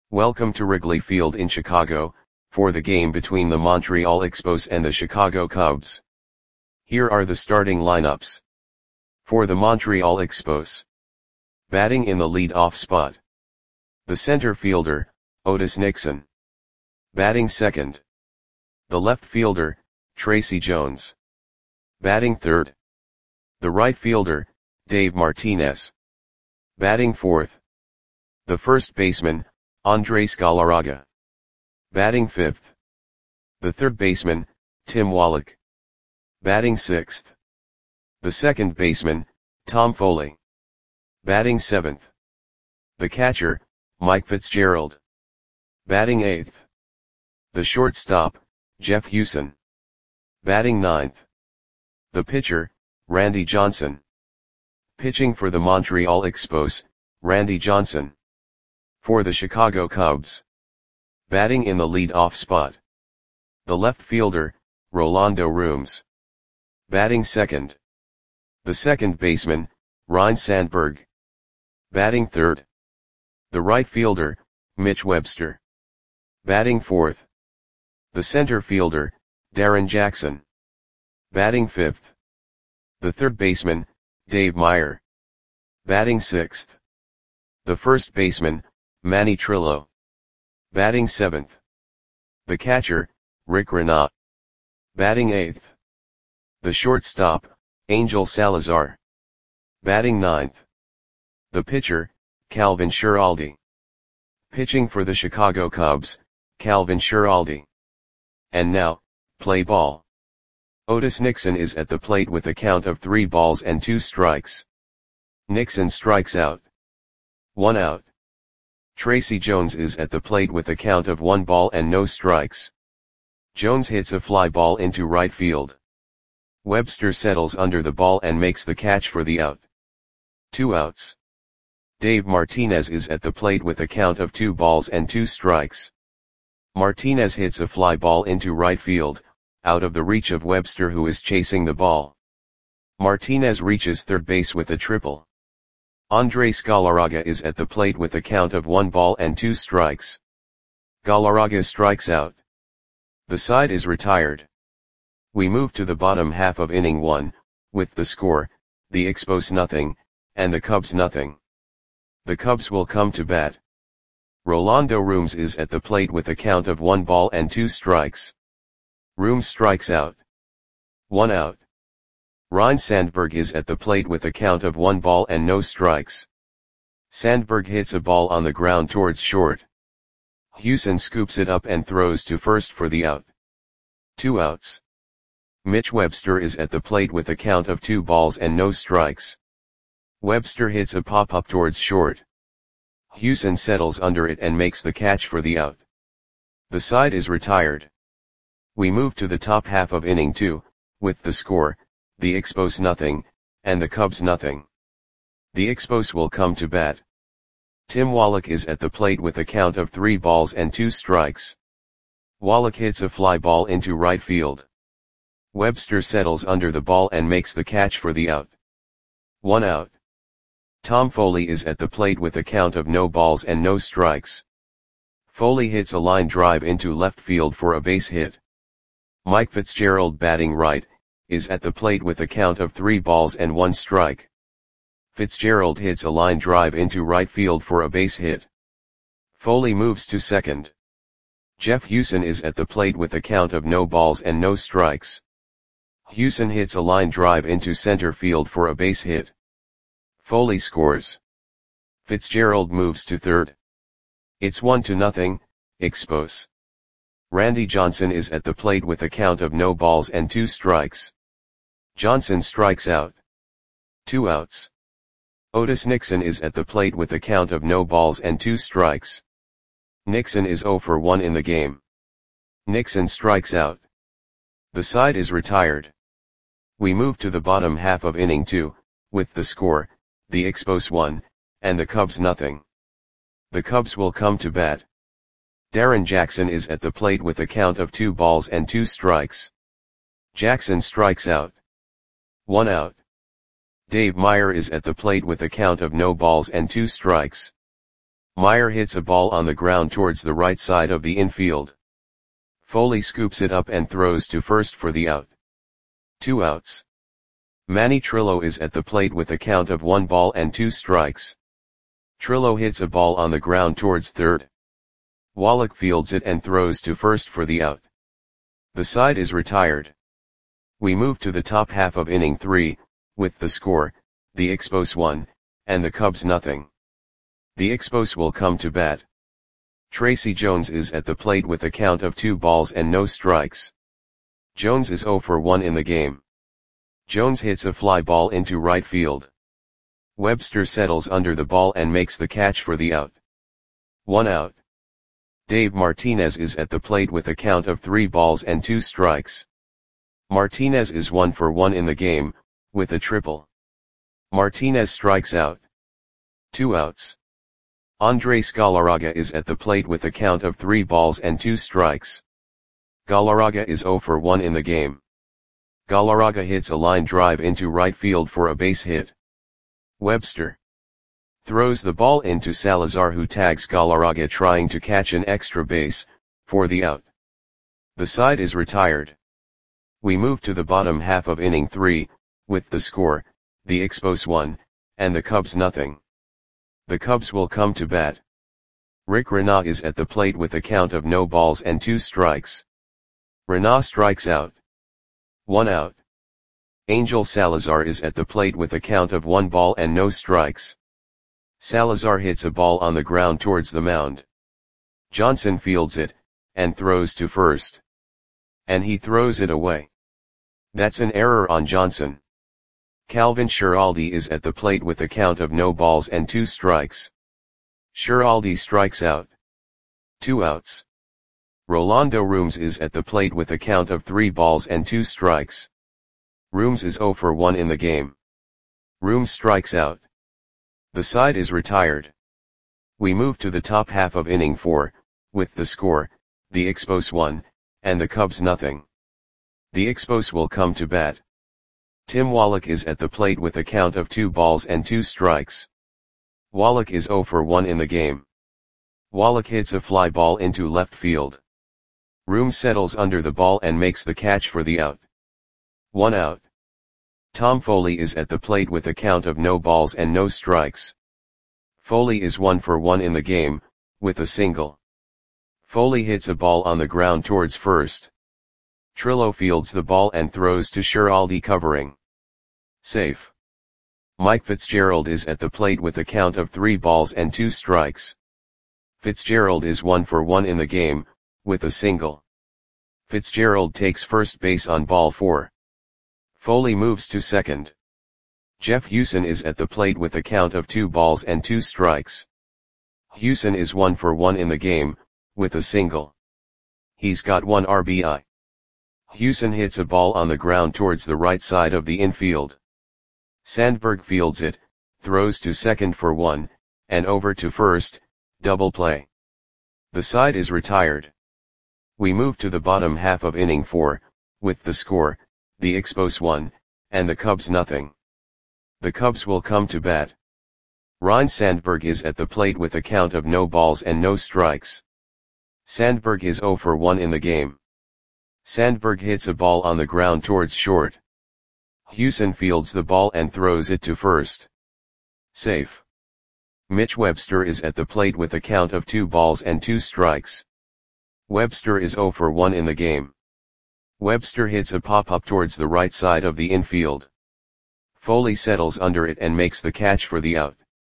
Welcome to Wrigley Field in Chicago, for the game between the Montreal Expos and the Chicago Cubs. Here are the starting lineups. For the Montreal Expos. Batting in the lead-off spot. The center fielder, Otis Nixon. Batting second. The left fielder, Tracy Jones. Batting third. The right fielder, Dave Martinez. Batting fourth. The first baseman, Andres Galarraga. Batting fifth. The third baseman, Tim Wallach. Batting sixth. The second baseman, Tom Foley. Batting seventh. The catcher, Mike Fitzgerald. Batting eighth. The shortstop, Jeff Hewson. Batting ninth. The pitcher, Randy Johnson. Pitching for the Montreal Expos, Randy Johnson. For the Chicago Cubs. Batting in the lead-off spot. The left fielder, Rolando Rooms. Batting second. The second baseman, Ryne Sandberg. Batting third. The right fielder, Mitch Webster. Batting fourth. The center fielder, Darren Jackson. Batting fifth. The third baseman, Dave Meyer. Batting sixth. The first baseman, Manny Trillo. Batting seventh. The catcher, Rick Renat. Batting eighth. The shortstop, Angel Salazar. Batting ninth. The pitcher, Calvin Schiraldi. Pitching for the Chicago Cubs, Calvin Schiraldi. And now, play ball. Otis Nixon is at the plate with a count of 3 balls and 2 strikes. Nixon strikes out. 1 out. Tracy Jones is at the plate with a count of 1 ball and no strikes. Jones hits a fly ball into right field. Webster settles under the ball and makes the catch for the out. 2 outs. Dave Martinez is at the plate with a count of 2 balls and 2 strikes. Martinez hits a fly ball into right field, out of the reach of Webster, who is chasing the ball. Martinez reaches third base with a triple. Andres Galarraga is at the plate with a count of 1 ball and 2 strikes. Galarraga strikes out. The side is retired. We move to the bottom half of inning 1, with the score, the Expos nothing, and the Cubs nothing. The Cubs will come to bat. Rolando Rooms is at the plate with a count of 1 ball and 2 strikes. Rooms strikes out. 1 out. Ryne Sandberg is at the plate with a count of 1 ball and no strikes. Sandberg hits a ball on the ground towards short. Hewson scoops it up and throws to first for the out. 2 outs. Mitch Webster is at the plate with a count of 2 balls and no strikes. Webster hits a pop-up towards short. Hewson settles under it and makes the catch for the out. The side is retired. We move to the top half of inning 2, with the score, the Expos nothing, and the Cubs nothing. The Expos will come to bat. Tim Wallach is at the plate with a count of 3 balls and 2 strikes. Wallach hits a fly ball into right field. Webster settles under the ball and makes the catch for the out. 1 out. Tom Foley is at the plate with a count of no balls and no strikes. Foley hits a line drive into left field for a base hit. Mike Fitzgerald, batting right, is at the plate with a count of 3 balls and 1 strike. Fitzgerald hits a line drive into right field for a base hit. Foley moves to second. Jeff Hewson is at the plate with a count of no balls and no strikes. Hewson hits a line drive into center field for a base hit. Foley scores. Fitzgerald moves to third. It's 1-0, Expos. Randy Johnson is at the plate with a count of no balls and 2 strikes. Johnson strikes out. 2 outs. Otis Nixon is at the plate with a count of no balls and 2 strikes. Nixon is 0 for 1 in the game. Nixon strikes out. The side is retired. We move to the bottom half of inning 2, with the score, the Expos 1, and the Cubs nothing. The Cubs will come to bat. Darren Jackson is at the plate with a count of 2 balls and 2 strikes. Jackson strikes out. 1 out. Dave Meyer is at the plate with a count of no balls and 2 strikes. Meyer hits a ball on the ground towards the right side of the infield. Foley scoops it up and throws to first for the out. 2 outs. Manny Trillo is at the plate with a count of 1 ball and 2 strikes. Trillo hits a ball on the ground towards third. Wallach fields it and throws to first for the out. The side is retired. We move to the top half of inning 3, with the score, the Expos 1, and the Cubs nothing. The Expos will come to bat. Tracy Jones is at the plate with a count of 2 balls and no strikes. Jones is 0 for 1 in the game. Jones hits a fly ball into right field. Webster settles under the ball and makes the catch for the out. 1 out. Dave Martinez is at the plate with a count of 3 balls and 2 strikes. Martinez is 1 for 1 in the game, with a triple. Martinez strikes out. 2 outs. Andres Galarraga is at the plate with a count of 3 balls and 2 strikes. Galarraga is 0 for 1 in the game. Galarraga hits a line drive into right field for a base hit. Webster throws the ball into Salazar, who tags Galarraga trying to catch an extra base, for the out. The side is retired. We move to the bottom half of inning 3, with the score, the Expos 1, and the Cubs nothing. The Cubs will come to bat. Rick Renah is at the plate with a count of no balls and 2 strikes. Renah strikes out. 1 out. Angel Salazar is at the plate with a count of 1 ball and no strikes. Salazar hits a ball on the ground towards the mound. Johnson fields it, and throws to first. And he throws it away. That's an error on Johnson. Calvin Schiraldi is at the plate with a count of no balls and 2 strikes. Schiraldi strikes out. 2 outs. Rolando Rooms is at the plate with a count of 3 balls and 2 strikes. Rooms is 0 for 1 in the game. Rooms strikes out. The side is retired. We move to the top half of inning 4, with the score, the Expos 1, and the Cubs nothing. The Expos will come to bat. Tim Wallach is at the plate with a count of 2 balls and 2 strikes. Wallach is 0 for 1 in the game. Wallach hits a fly ball into left field. Rooms settles under the ball and makes the catch for the out. 1 out. Tom Foley is at the plate with a count of no balls and no strikes. Foley is 1 for 1 in the game, with a single. Foley hits a ball on the ground towards first. Trillo fields the ball and throws to Schiraldi covering. Safe. Mike Fitzgerald is at the plate with a count of 3 balls and 2 strikes. Fitzgerald is 1 for 1 in the game, with a single. Fitzgerald takes first base on ball 4. Foley moves to second. Jeff Hewson is at the plate with a count of 2 balls and 2 strikes. Hewson is 1 for 1 in the game, with a single. He's got 1 RBI. Hewson hits a ball on the ground towards the right side of the infield. Sandberg fields it, throws to second for 1, and over to first, double play. The side is retired. We move to the bottom half of inning 4, with the score, the Expos 1, and the Cubs nothing. The Cubs will come to bat. Ryne Sandberg is at the plate with a count of no balls and no strikes. Sandberg is 0 for 1 in the game. Sandberg hits a ball on the ground towards short. Hewson fields the ball and throws it to first. Safe. Mitch Webster is at the plate with a count of 2 balls and 2 strikes. Webster is 0 for 1 in the game. Webster hits a pop-up towards the right side of the infield. Foley settles under it and makes the catch for the out.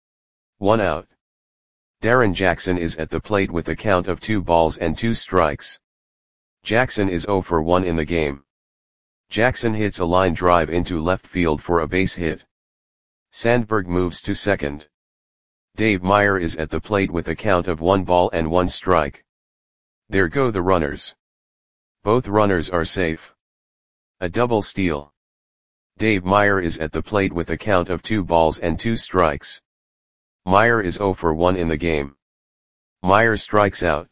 1 out. Darren Jackson is at the plate with a count of 2 balls and 2 strikes. Jackson is 0 for 1 in the game. Jackson hits a line drive into left field for a base hit. Sandberg moves to second. Dave Meyer is at the plate with a count of 1 ball and 1 strike. There go the runners. Both runners are safe. A double steal. Dave Meyer is at the plate with a count of 2 balls and 2 strikes. Meyer is 0 for 1 in the game. Meyer strikes out.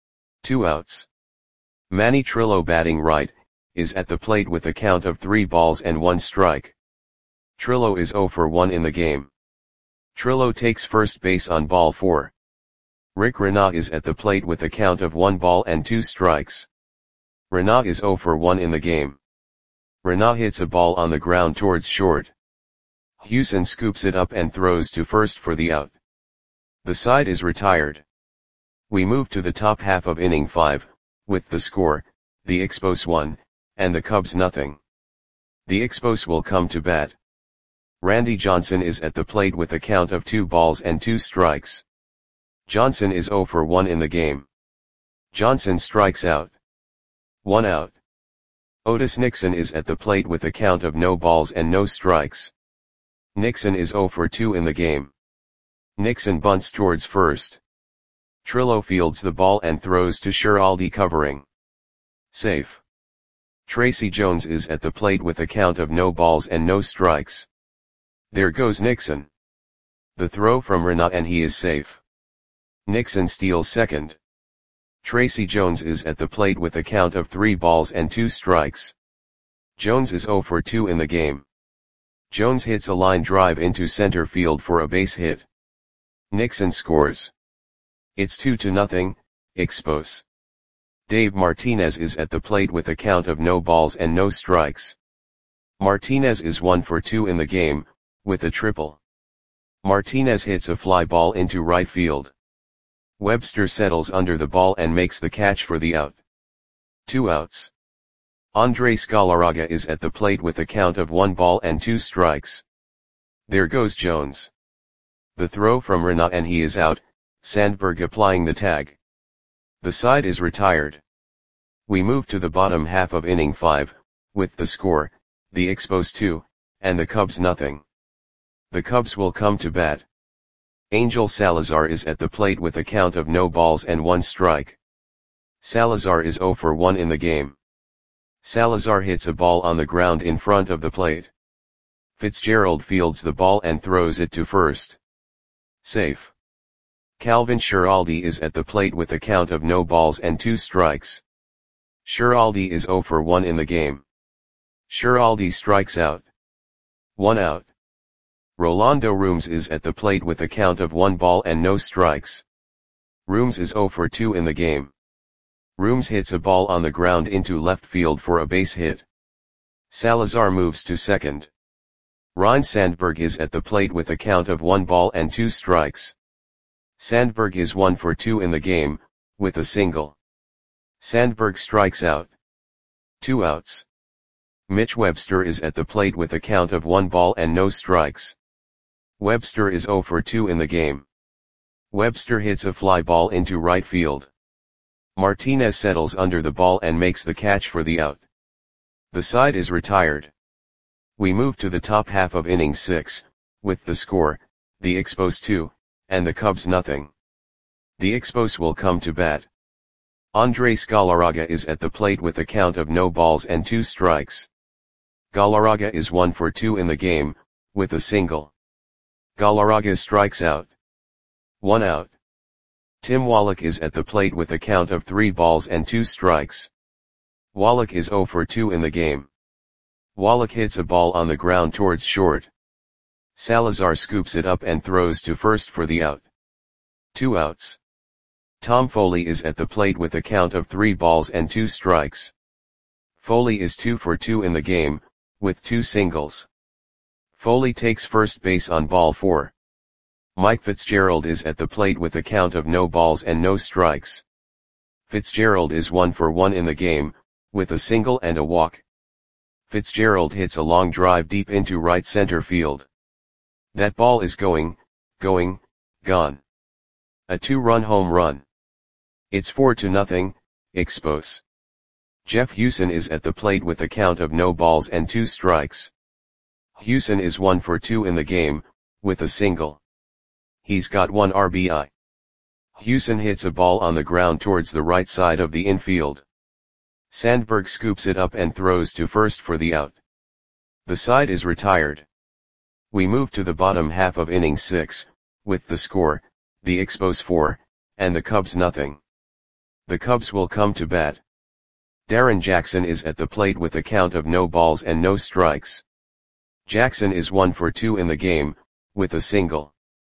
2 outs. Manny Trillo, batting right, is at the plate with a count of 3 balls and 1 strike. Trillo is 0 for 1 in the game. Trillo takes first base on ball 4. Rick Renat is at the plate with a count of 1 ball and 2 strikes. Renat is 0 for 1 in the game. Renat hits a ball on the ground towards short. Hewson scoops it up and throws to first for the out. The side is retired. We move to the top half of inning 5, with the score, the Expos 1, and the Cubs nothing. The Expos will come to bat. Randy Johnson is at the plate with a count of 2 balls and 2 strikes. Johnson is 0 for 1 in the game. Johnson strikes out. 1 out. Otis Nixon is at the plate with a count of no balls and no strikes. Nixon is 0 for 2 in the game. Nixon bunts towards first. Trillo fields the ball and throws to Schiraldi covering. Safe. Tracy Jones is at the plate with a count of no balls and no strikes. There goes Nixon. The throw from Renat and he is safe. Nixon steals second. Tracy Jones is at the plate with a count of 3 balls and 2 strikes. Jones is 0 for 2 in the game. Jones hits a line drive into center field for a base hit. Nixon scores. It's 2-0, Expos. Dave Martinez is at the plate with a count of no balls and no strikes. Martinez is 1 for 2 in the game, with a triple. Martinez hits a fly ball into right field. Webster settles under the ball and makes the catch for the out. 2 outs. Andres Galarraga is at the plate with a count of 1 ball and 2 strikes. There goes Jones. The throw from Renat and he is out, Sandberg applying the tag. The side is retired. We move to the bottom half of inning 5, with the score, the Expos 2, and the Cubs nothing. The Cubs will come to bat. Angel Salazar is at the plate with a count of no balls and 1 strike. Salazar is 0 for 1 in the game. Salazar hits a ball on the ground in front of the plate. Fitzgerald fields the ball and throws it to first. Safe. Calvin Schiraldi is at the plate with a count of no balls and 2 strikes. Schiraldi is 0 for 1 in the game. Schiraldi strikes out. 1 out. Rolando Rooms is at the plate with a count of 1 ball and no strikes. Rooms is 0 for 2 in the game. Rooms hits a ball on the ground into left field for a base hit. Salazar moves to second. Ryne Sandberg is at the plate with a count of 1 ball and 2 strikes. Sandberg is 1 for 2 in the game, with a single. Sandberg strikes out. 2 outs. Mitch Webster is at the plate with a count of 1 ball and no strikes. Webster is 0 for 2 in the game. Webster hits a fly ball into right field. Martinez settles under the ball and makes the catch for the out. The side is retired. We move to the top half of inning 6, with the score, the Expos 2, and the Cubs nothing. The Expos will come to bat. Andres Galarraga is at the plate with a count of no balls and 2 strikes. Galarraga is 1 for 2 in the game, with a single. Galarraga strikes out. 1 out. Tim Wallach is at the plate with a count of 3 balls and 2 strikes. Wallach is 0 for 2 in the game. Wallach hits a ball on the ground towards short. Salazar scoops it up and throws to first for the out. 2 outs. Tom Foley is at the plate with a count of 3 balls and 2 strikes. Foley is 2 for 2 in the game, with 2 singles. Foley takes first base on ball 4. Mike Fitzgerald is at the plate with a count of no balls and no strikes. Fitzgerald is 1 for 1 in the game, with a single and a walk. Fitzgerald hits a long drive deep into right center field. That ball is gone. A 2-run home run. It's 4-0, Expos. Jeff Hewson is at the plate with a count of no balls and 2 strikes. Hewson is 1 for 2 in the game, with a single. He's got 1 RBI. Hewson hits a ball on the ground towards the right side of the infield. Sandberg scoops it up and throws to first for the out. The side is retired. We move to the bottom half of inning 6, with the score, the Expos 4, and the Cubs nothing. The Cubs will come to bat. Darren Jackson is at the plate with a count of no balls and no strikes. Jackson is 1 for 2 in the game, with a single.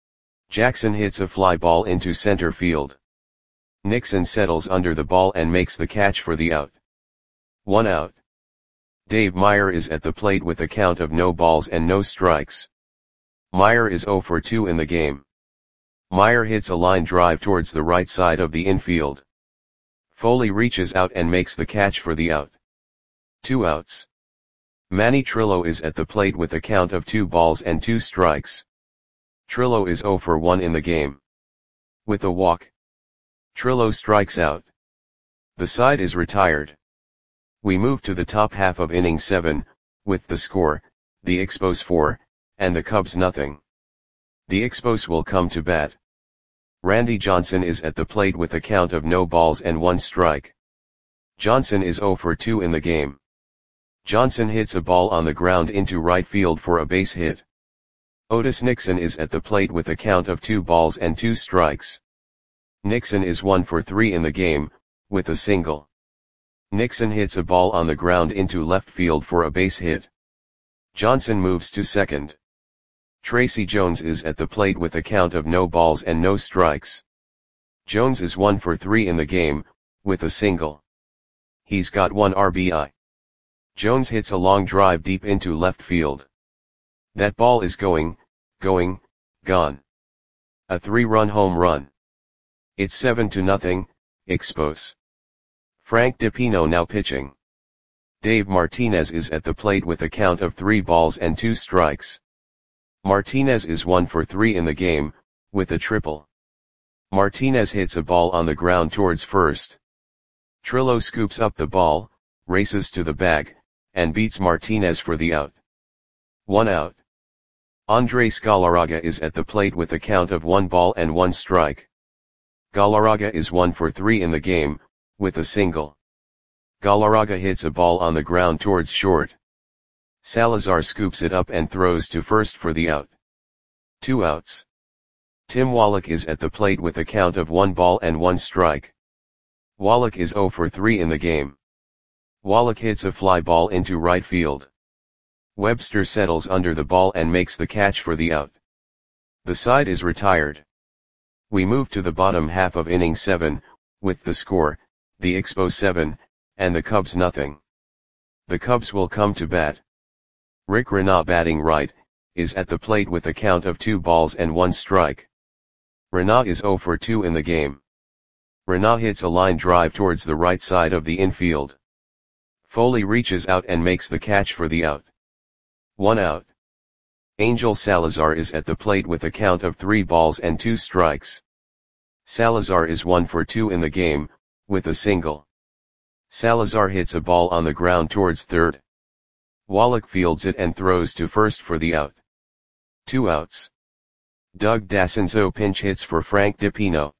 Jackson hits a fly ball into center field. Nixon settles under the ball and makes the catch for the out. 1 out. Dave Meyer is at the plate with a count of no balls and no strikes. Meyer is 0 for 2 in the game. Meyer hits a line drive towards the right side of the infield. Foley reaches out and makes the catch for the out. 2 outs. Manny Trillo is at the plate with a count of 2 balls and 2 strikes. Trillo is 0 for 1 in the game. With a walk, Trillo strikes out. The side is retired. We move to the top half of inning 7, with the score, the Expos 4, and the Cubs nothing. The Expos will come to bat. Randy Johnson is at the plate with a count of no balls and 1 strike. Johnson is 0 for 2 in the game. Johnson hits a ball on the ground into right field for a base hit. Otis Nixon is at the plate with a count of 2 balls and 2 strikes. Nixon is 1 for 3 in the game, with a single. Nixon hits a ball on the ground into left field for a base hit. Johnson moves to second. Tracy Jones is at the plate with a count of no balls and no strikes. Jones is 1 for 3 in the game, with a single. He's got 1 RBI. Jones hits a long drive deep into left field. That ball is going, gone. A 3-run home run. It's 7-0, Expos. Frank DiPino now pitching. Dave Martinez is at the plate with a count of 3 balls and 2 strikes. Martinez is 1 for 3 in the game, with a triple. Martinez hits a ball on the ground towards first. Trillo scoops up the ball, races to the bag, and beats Martinez for the out. 1 out. Andres Galarraga is at the plate with a count of 1 ball and 1 strike. Galarraga is 1 for 3 in the game, with a single. Galarraga hits a ball on the ground towards short. Salazar scoops it up and throws to first for the out. 2 outs. Tim Wallach is at the plate with a count of 1 ball and 1 strike. Wallach is 0 for 3 in the game. Wallach hits a fly ball into right field. Webster settles under the ball and makes the catch for the out. The side is retired. We move to the bottom half of inning 7, with the score, the Expos 7, and the Cubs nothing. The Cubs will come to bat. Rick Renah batting right, is at the plate with a count of 2 balls and 1 strike. Renah is 0 for 2 in the game. Renah hits a line drive towards the right side of the infield. Foley reaches out and makes the catch for the out. 1 out. Angel Salazar is at the plate with a count of 3 balls and 2 strikes. Salazar is 1 for 2 in the game, with a single. Salazar hits a ball on the ground towards third. Wallach fields it and throws to first for the out. 2 outs. Doug Dassenzo pinch hits for Frank DiPino.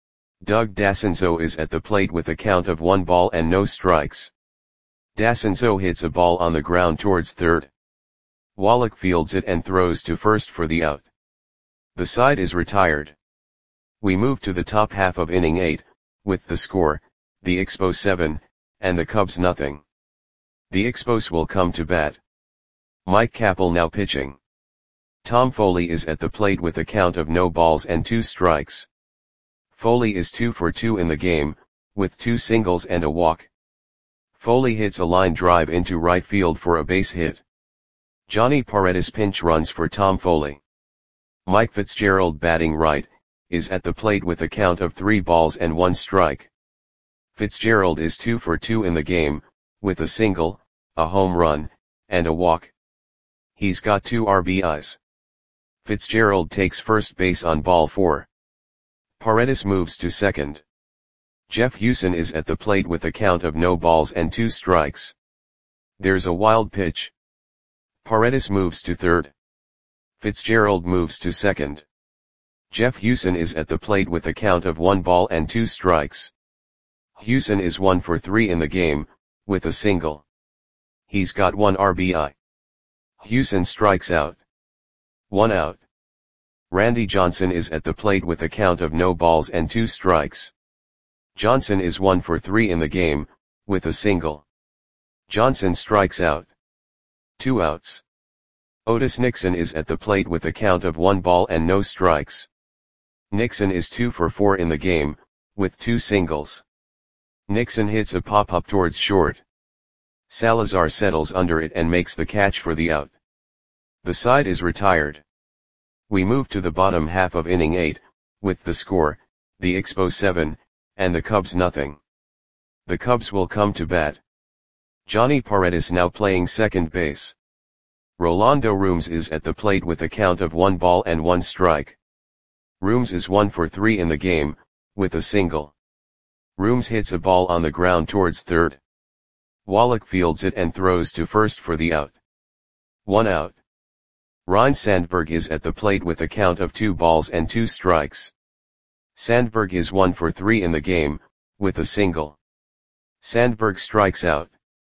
Doug Dassenzo is at the plate with a count of 1 ball and no strikes. Dassenzo hits a ball on the ground towards third. Wallach fields it and throws to first for the out. The side is retired. We move to the top half of inning 8, with the score, the Expos 7, and the Cubs nothing. The Expos will come to bat. Mike Capel now pitching. Tom Foley is at the plate with a count of no balls and 2 strikes. Foley is 2 for 2 in the game, with 2 singles and a walk. Foley hits a line drive into right field for a base hit. Johnny Paredes pinch runs for Tom Foley. Mike Fitzgerald batting right, is at the plate with a count of 3 balls and 1 strike. Fitzgerald is 2 for 2 in the game, with a single, a home run, and a walk. He's got 2 RBIs. Fitzgerald takes first base on ball 4. Paredes moves to second. Jeff Hewson is at the plate with a count of no balls and 2 strikes. There's a wild pitch. Paredes moves to third. Fitzgerald moves to second. Jeff Hewson is at the plate with a count of 1 ball and 2 strikes. Hewson is 1 for 3 in the game, with a single. He's got 1 RBI. Hewson strikes out. 1 out. Randy Johnson is at the plate with a count of no balls and 2 strikes. Johnson is 1 for 3 in the game, with a single. Johnson strikes out. 2 outs. Otis Nixon is at the plate with a count of 1 ball and no strikes. Nixon is 2 for 4 in the game, with 2 singles. Nixon hits a pop-up towards short. Salazar settles under it and makes the catch for the out. The side is retired. We move to the bottom half of inning 8, with the score, the Expos 7, and the Cubs nothing. The Cubs will come to bat. Johnny Paredes now playing second base. Rolando Rooms is at the plate with a count of 1 ball and 1 strike. Rooms is 1 for 3 in the game, with a single. Rooms hits a ball on the ground towards third. Wallach fields it and throws to first for the out. 1 out. Ryne Sandberg is at the plate with a count of 2 balls and 2 strikes. Sandberg is 1 for 3 in the game, with a single. Sandberg strikes out.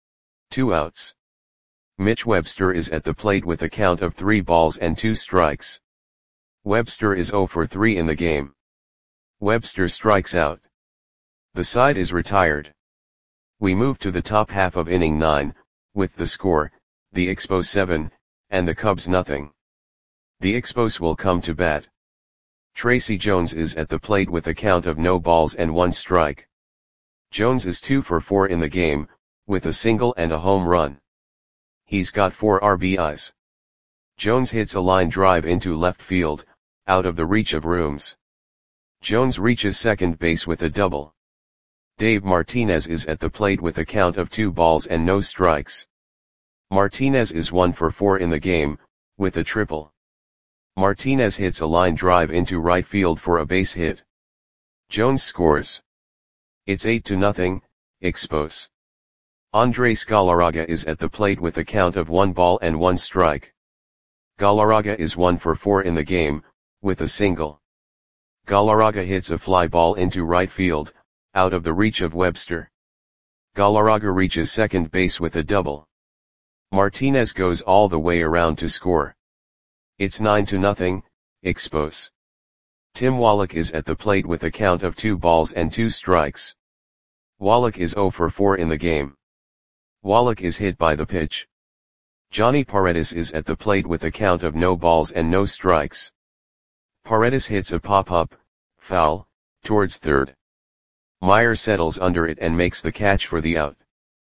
2 outs. Mitch Webster is at the plate with a count of 3 balls and 2 strikes. Webster is 0 for 3 in the game. Webster strikes out. The side is retired. We move to the top half of inning 9, with the score, the Expos 7, and the Cubs nothing. The Expos will come to bat. Tracy Jones is at the plate with a count of no balls and 1 strike. Jones is 2 for 4 in the game, with a single and a home run. He's got 4 RBIs. Jones hits a line drive into left field, out of the reach of Rooms. Jones reaches second base with a double. Dave Martinez is at the plate with a count of 2 balls and no strikes. Martinez is 1 for 4 in the game, with a triple. Martinez hits a line drive into right field for a base hit. Jones scores. It's 8-0, Expos. Andres Galarraga is at the plate with a count of 1 ball and 1 strike. Galarraga is 1 for 4 in the game, with a single. Galarraga hits a fly ball into right field, out of the reach of Webster. Galarraga reaches second base with a double. Martinez goes all the way around to score. It's 9-0, Expos. Tim Wallach is at the plate with a count of 2 balls and 2 strikes. Wallach is 0 for 4 in the game. Wallach is hit by the pitch. Johnny Paredes is at the plate with a count of no balls and no strikes. Paredes hits a pop-up, foul, towards third. Meyer settles under it and makes the catch for the out.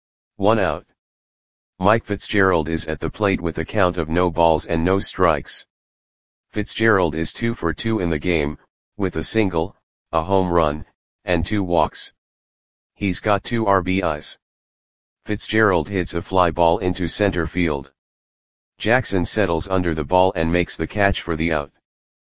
1 out. Mike Fitzgerald is at the plate with a count of no balls and no strikes. Fitzgerald is 2 for 2 in the game, with a single, a home run, and 2 walks. He's got 2 RBIs. Fitzgerald hits a fly ball into center field. Jackson settles under the ball and makes the catch for the out.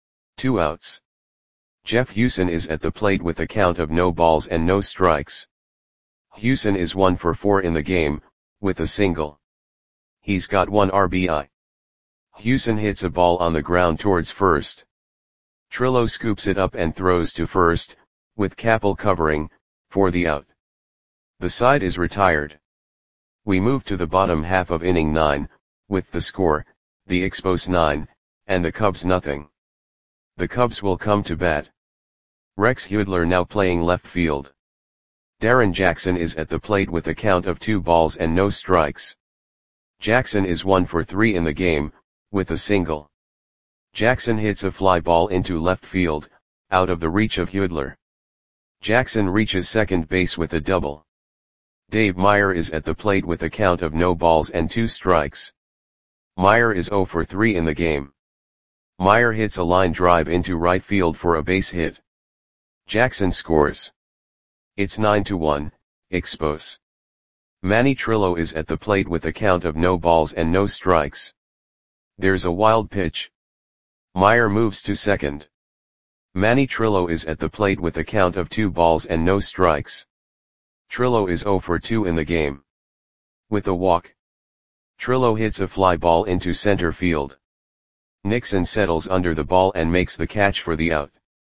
2 outs. Jeff Hewson is at the plate with a count of no balls and no strikes. Hewson is 1 for 4 in the game, with a single. He's got 1 RBI. Hewson hits a ball on the ground towards first. Trillo scoops it up and throws to first, with Capel covering, for the out. The side is retired. We move to the bottom half of inning 9, with the score, the Expos 9, and the Cubs nothing. The Cubs will come to bat. Rex Hudler now playing left field. Darren Jackson is at the plate with a count of 2 balls and no strikes. Jackson is 1 for 3 in the game, with a single. Jackson hits a fly ball into left field, out of the reach of Hudler. Jackson reaches second base with a double. Dave Meyer is at the plate with a count of no balls and 2 strikes. Meyer is 0 for 3 in the game. Meyer hits a line drive into right field for a base hit. Jackson scores. It's 9-1, Expos. Manny Trillo is at the plate with a count of no balls and no strikes. There's a wild pitch. Meyer moves to second. Manny Trillo is at the plate with a count of 2 balls and no strikes. Trillo is 0 for 2 in the game. With a walk. Trillo hits a fly ball into center field. Nixon settles under the ball and makes the catch for the out.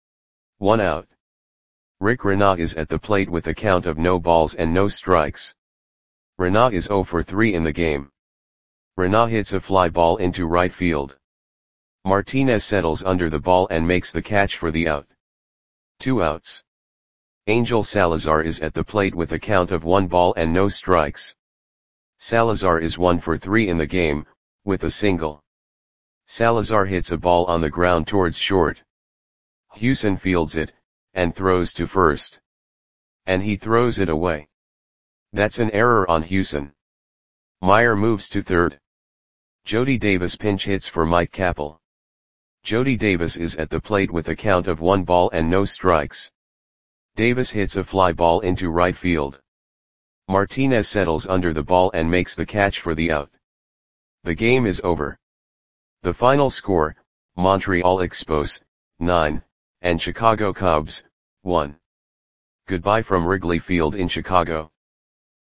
1 out. Rick Renat is at the plate with a count of no balls and no strikes. Renat is 0 for 3 in the game. Renat hits a fly ball into right field. Martinez settles under the ball and makes the catch for the out. 2 outs. Angel Salazar is at the plate with a count of 1 ball and no strikes. Salazar is 1 for 3 in the game, with a single. Salazar hits a ball on the ground towards short. Hewson fields it, and throws to first. And he throws it away. That's an error on Hewson. Meyer moves to third. Jody Davis pinch hits for Mike Capel. Jody Davis is at the plate with a count of 1 ball and no strikes. Davis hits a fly ball into right field. Martinez settles under the ball and makes the catch for the out. The game is over. The final score, Montreal Expos, 9, and Chicago Cubs, 1. Goodbye from Wrigley Field in Chicago.